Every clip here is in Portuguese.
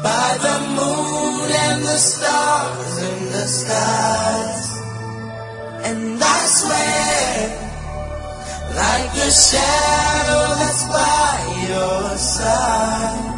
by the moon and the stars in the skies. And I swear, like a shadow that's by your side.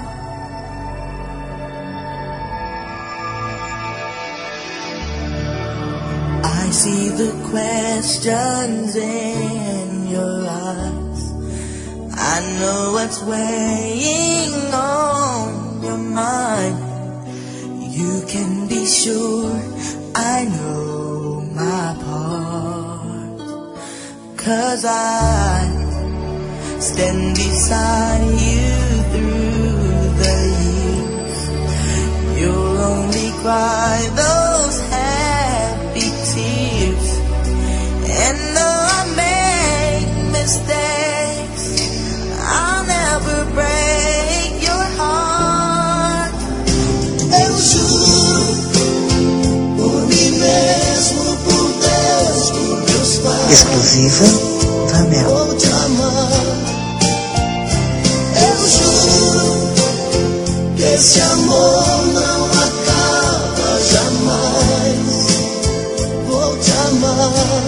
I see the questions in your eyes. I know what's weighing on your mind. You can be sure I know my part, 'cause I stand beside you through the years. You'll only cry those happy tears. And though I make mistakes, I'll never break your heart. Eu juro, por mim mesmo, por Deus, por meus pais. Exclusiva Ramel. Vou te amar. Eu juro que esse amor não acaba jamais. Vou te amar.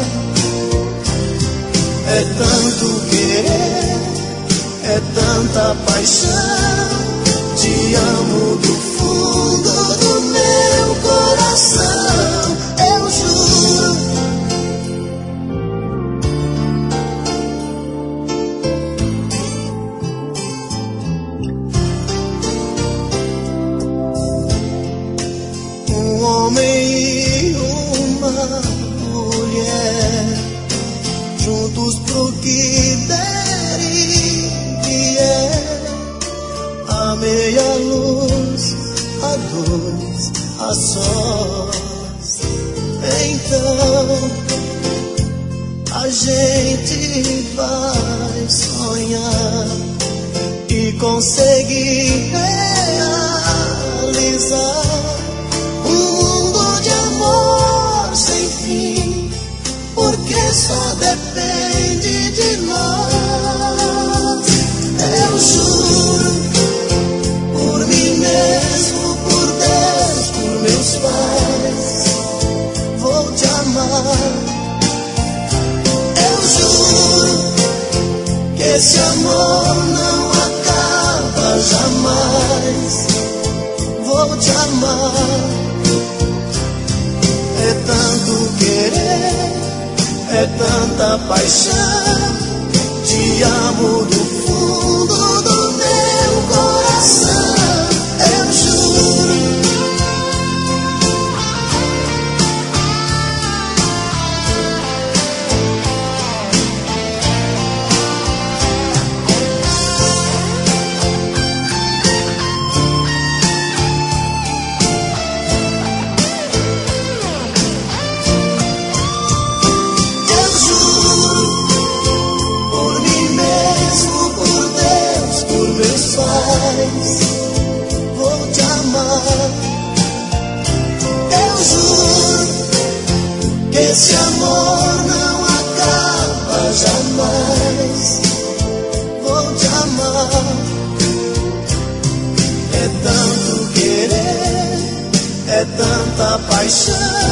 É tanto querer, é tanta paixão. Te amo do fundo do meu coração. Eu juro. Um homem e uma mulher, juntos pro que der e vier, a meia luz, a dois, a sós. Então a gente vai sonhar e conseguir realizar um mundo de amor sem fim, porque só depende de nós. Eu juro, por mim mesmo, por Deus, por meus pais, vou te amar. Eu juro que esse amor não acaba jamais. Vou te amar. É tanto querer, é tanta paixão. Te amo do fundo do meu coração. Eu juro. Vou te amar. Eu juro que esse amor não acaba jamais. Vou te amar. É tanto querer, é tanta paixão.